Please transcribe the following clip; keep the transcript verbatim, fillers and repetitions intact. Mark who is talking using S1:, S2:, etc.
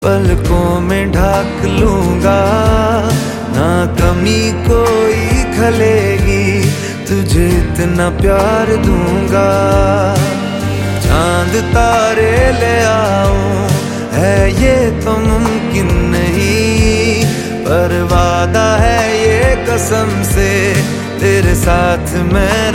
S1: पलकों में ढाक लूंगा, ना कमी कोई खलेगी, तुझे इतना प्यार दूंगा। चांद तारे ले आऊं है ये तो मुमकिन नहीं, पर वादा है ये कसम से, तेरे साथ मैं